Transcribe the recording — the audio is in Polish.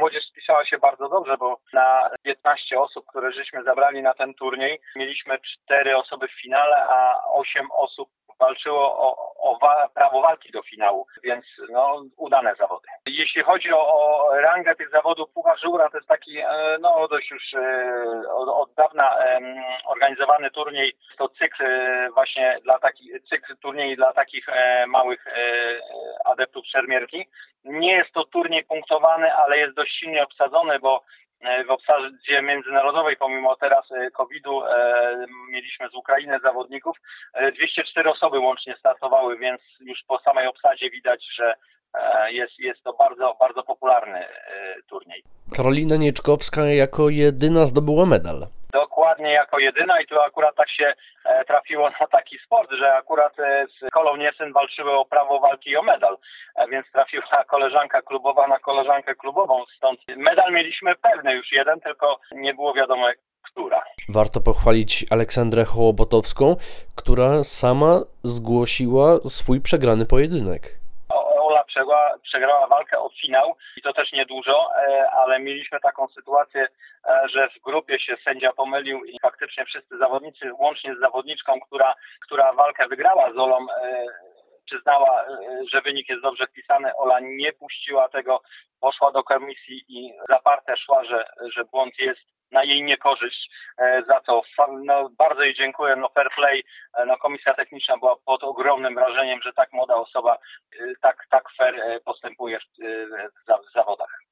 młodzież spisała się bardzo dobrze, bo na 15 osób, które żeśmy zabrali na ten turniej, mieliśmy 4 osoby w finale, a 8 osób walczyło o prawo walki do finału, więc udane zawody. Jeśli chodzi o rangę tych zawodów, Puchar Żura to jest taki dość już od dawna organizowany turniej. To cykl właśnie cykl turniej dla takich małych adeptów szermierki. Nie jest to turniej punktowany, ale jest dość silnie obsadzony, bo w obsadzie międzynarodowej, pomimo teraz COVID-u, mieliśmy z Ukrainy zawodników. 204 osoby łącznie startowały, więc już po samej obsadzie widać, że jest to bardzo, bardzo popularny turniej. Karolina Nieczkowska jako jedyna zdobyła medal. Dokładnie jako jedyna i tu akurat tak się trafiło na taki sport, że akurat z Kolą Niesyn walczyły o prawo walki i o medal, więc trafiła koleżanka klubowa na koleżankę klubową, stąd medal mieliśmy pewny już jeden, tylko nie było wiadomo która. Warto pochwalić Aleksandrę Hołobotowską, która sama zgłosiła swój przegrany pojedynek. Ola przegrała walkę o finał i to też niedużo, ale mieliśmy taką sytuację, że w grupie się sędzia pomylił i faktycznie wszyscy zawodnicy, łącznie z zawodniczką, która walkę wygrała z Olą, przyznała, że wynik jest dobrze wpisany. Ola nie puściła tego, poszła do komisji i zaparte szła, że błąd jest na jej niekorzyść, za co bardzo jej dziękuję, fair play, komisja techniczna była pod ogromnym wrażeniem, że tak młoda osoba tak fair postępuje w zawodach.